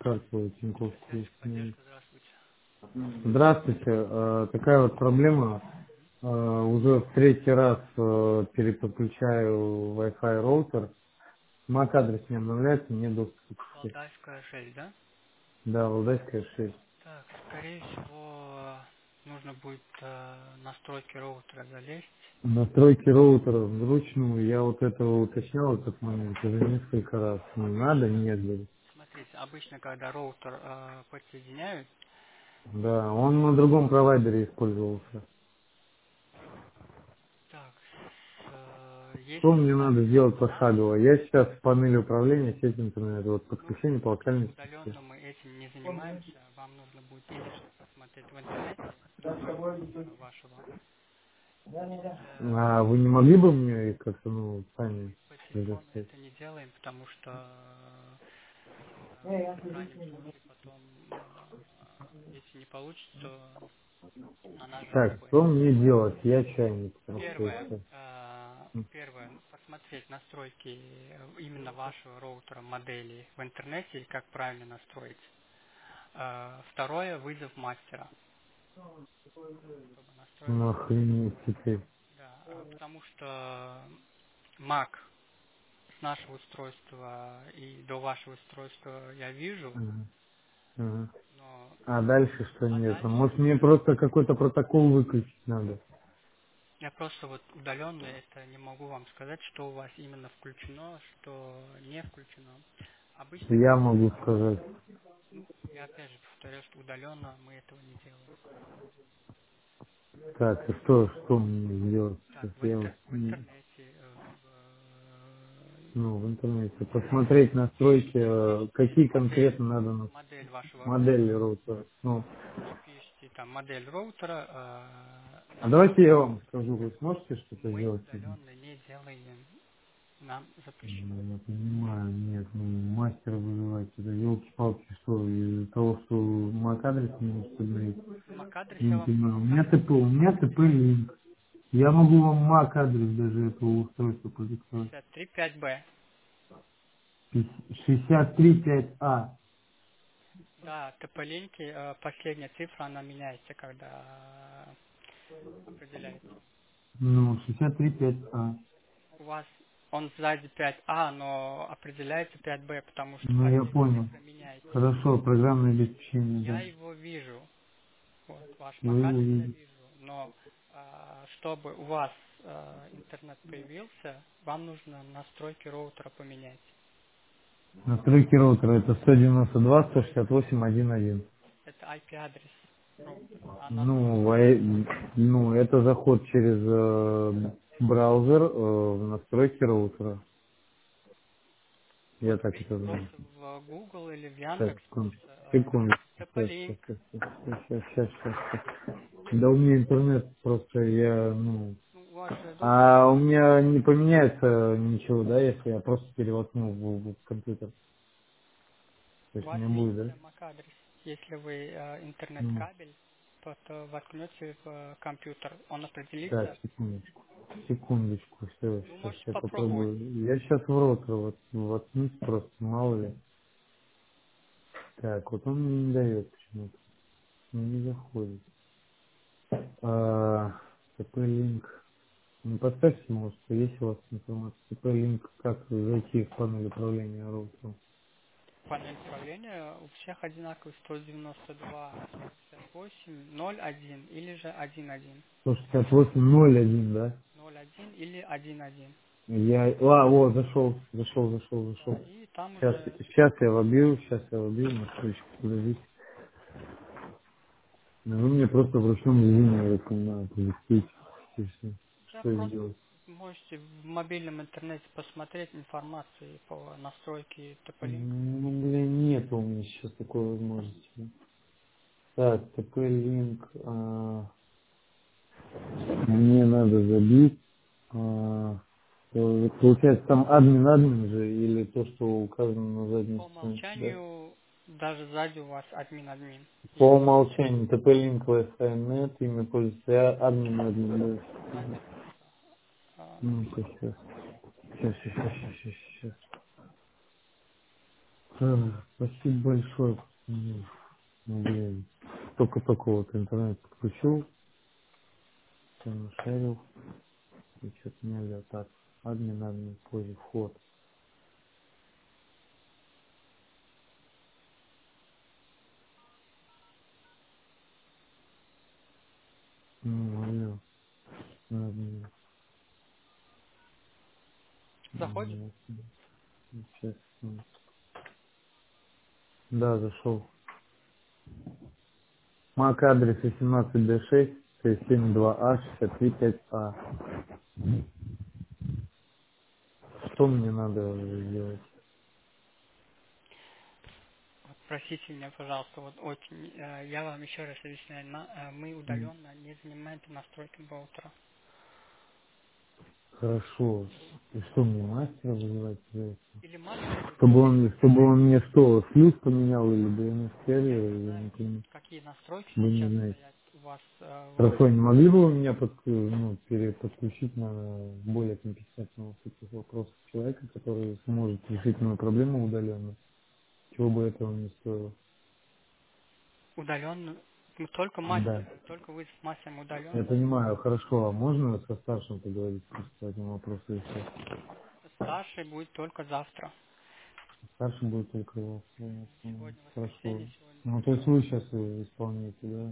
карту Тиньковскую Связи установить. поддержка, здравствуйте. Здравствуйте. Такая вот проблема. Уже в третий раз переподключаю Wi-Fi роутер. MAC-адрес не обновляется, мне доступ. Валдайская 6, да? Да, Валдайская 6. Так, скорее всего, нужно будет настройки роутера залезть. Настройки роутера вручную. Я вот этого уточнял этот момент уже несколько раз. Ну, надо, Обычно, нет, говорит. смотрите, обычно, когда роутер подсоединяют, Да, он на другом провайдере использовался. так, Что если мне надо ставится сделать пошагово? Я сейчас в панели управления сеть интернет, вот ну, подключение по все-таки локальной сети. удаленно мы этим не занимаемся. Вам нужно будет или же посмотреть в интернете настройки роутера вашего, или же А вы не могли бы мне их как-то, ну, сами мы по телефону предоставить? это не делаем, потому что в крайнем случае потом, если не получится, то на нас Так, жалобы. что мне делать? Я чайник просто и Первое, всё. посмотреть настройки именно вашего роутера модели в интернете и как правильно настроить. Второе, вызов мастера, чтобы настроить Ну, роутер. охренеть теперь. Да, потому что Mac с нашего устройства и до вашего устройства я вижу, Ага, ага. но А дальше что а нет? дальше Может мне просто какой-то протокол выключить надо? я просто вот удаленно это не могу вам сказать, что у вас именно включено, что не включено. Обычно, Я когда, могу сказать. ну, я опять же повторяю, что удаленно мы этого не делаем. Так, и что мне сделать Так, сейчас? Я вот, в интернете, ну, в интернете посмотреть пишите, настройки, пишите какие конкретно надо на модель вашего модели роутера роутера. Ну, и пишите там модель роутера, а давайте настройки я вам роутера. скажу, вы сможете что-то Мы сделать? удаленно не делаем, нам запрещено. Ну, я понимаю, нет, ну, мастера вызывать, это елки-палки, что, из-за того, что MAC-адрес не может установить. MAC-адрес Я я не вам понимаю, у скажу. меня ТП-линк. Я могу вам MAC-адрес даже этого устройства продиктовать. 535B. 635А. Да, ТП-линки, последняя цифра, она меняется, когда определяется. Ну, 635А. У вас он сзади 5А, но определяется 5Б, потому что Ну, я последняя понял. цифра меняется. Хорошо, программное обеспечение, Я да. его вижу, вот, ваш Вы его MAC-адрес я видите. вижу, но чтобы у вас интернет появился, вам нужно настройки роутера поменять. Настройки роутера это 192.168.1.1. Это IP-адрес роутера, а Ну, настройки это ну, это заход через браузер в настройки роутера. Я вот так вбейте это знаю. просто в Google или в Так, Яндекс секунду. просто Секунду. Сейчас, TP-Link. сейчас. Да у меня интернет просто я, ну... Ну, у вас же должен А быть у меня не поменяется ничего, да, если я просто перевоткну в компьютер. То у есть у вас меня будет, да? видите MAC-адрес. Если вы Ну, интернет-кабель, то воткнете в компьютер, он так, определится. секундочку. Секундочку, все, Ну, сейчас можете я попробовать. попробую. Я сейчас в роутер вот воткнусь просто, мало ли. Так, вот он мне не дает почему-то. Не заходит. ТП-линк. Не подскажите, может, есть у вас информация? ТП-линк, как зайти в панель управления роутером? Панель управления у всех одинаковый 192.168.0.1 или же 1.1. 168.01, да? 0.1 или 1.1. Вот, зашел. Да, и там Сейчас, уже сейчас я вобью, на ссылочку, подождите. Ну, вы мне просто в ручном режиме это надо повестить. И всё. да, Что просто сделать? можете в мобильном интернете посмотреть информацию по настройке TP-Link. Ну, блин, нет у меня сейчас такой возможности. Так, ТП-линк. Мне надо забить. Получается, там админ же, или то, что указано на задней По стороне, да? умолчанию даже сзади у вас админ-админ. По Если умолчанию, ТП-линк Wi-Fi.net, имя пользователя, админ, да. админ просто Ну-ка, напишите. сейчас. Спасибо большое. Блин, только-только вот интернет подключил, там нашарил, и что-то не лет так. Админ, позже вход. Алло, админ. Заходишь? Сейчас. Да, зашел. Мак адрес 18D6, 72А, 635А. Что мне надо сделать? Вот простите меня, пожалуйста, вот очень, я вам еще раз объясняю, мы М, удаленно не занимаемся настройкой роутера. Хорошо. И что мне мастера вызывать за это? Или мастера, или Чтобы техника. он, чтобы он мне что, флюс поменял или DNS Я сервер, не я знаю, не понимаю. какие настройки Вы не сейчас знаете. стоят у вас в Хорошо, роутере. не могли бы вы меня переподключить на более компетентного в таких вопросах человека, который сможет решить мою проблему удаленно? Чего бы этого не стоило? Удаленно, мы только Да. мастером, только вы с мастером Я удаленно. понимаю, хорошо, а можно со старшим поговорить просто по этому вопросу и все? Старший будет только завтра. Старший будет только его. Я понял. Сегодня Хорошо. воскресенье, сегодня Ну, то только есть завтра. вы сейчас исполняете, да?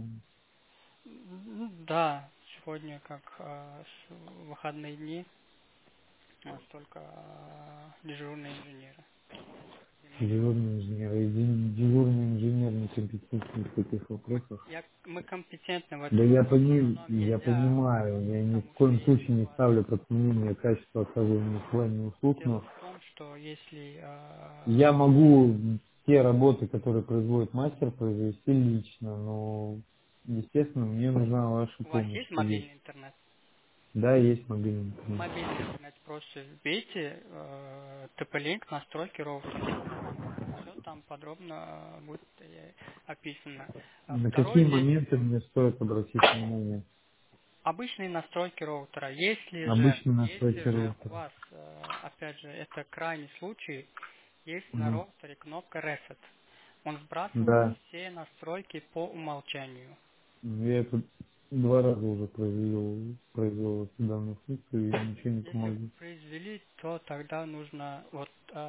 Да, сегодня как выходные дни, у нас только дежурные инженеры. И мы не можем. Дежурный инженер. И дежурный инженер некомпетентен в таких вопросах. Мы компетентны в Да этом я, вопросе, но нам я нельзя понимаю, удаленно, я ни в потому что коем если случае у не вас ставлю под сомнение качество оказываемых вами услуг, дело но в том, что если я могу те работы, которые производит мастер, произвести лично, но, естественно, мне нужна ваша у вас помощь есть здесь. мобильный интернет, Да, есть мобильный в интернет. мобильный интернет просто вбейте TP-Link настройки роутера. Все там подробно будет описано. На Второе, какие есть моменты мне стоит обратить внимание? обычные настройки роутера. Обычно настройки Если же у роутера. вас, опять же, это крайний случай, есть на Ну, роутере кнопка Reset. Он сбрасывает да, все настройки по умолчанию. я это 2 раза уже произвел данную функцию и ничего не Если вы помогло. произвели, то тогда нужно вот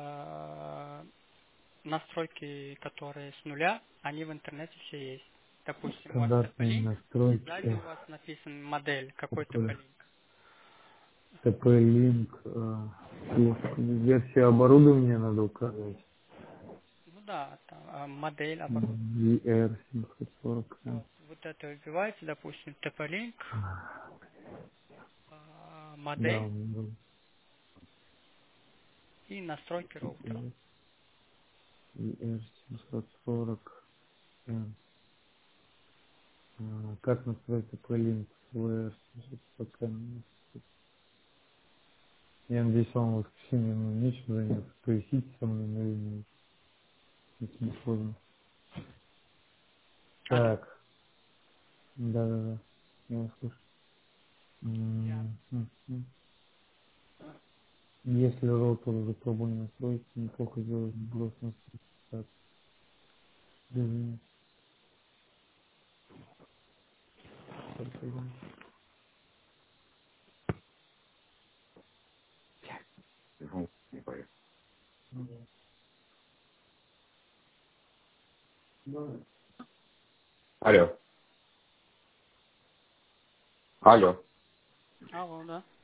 настройки, которые с нуля, они в интернете все есть. Допустим, у вас Стандартные TP-Link, и сзади настройки. у вас написан модель, какой ТП, TP-Link. ТП-линк. Версию оборудования надо указывать. Ну да, там модель оборудования. VR740. Вот это выбиваете, допустим, TP-Link, Да, модель он был. и настройки роутера. VR740. Как настроить ТП-линк? VR740. Я надеюсь, вам в воскресенье нечем заняться. Повисите со мной на линии, если не сложно. Алло? Так, да-да-да, я вас слышу. Я. Если роутер уже пробовали настроить, неплохо сделать сброс настройки. Так, движение. Алло. Алло. Алло, да.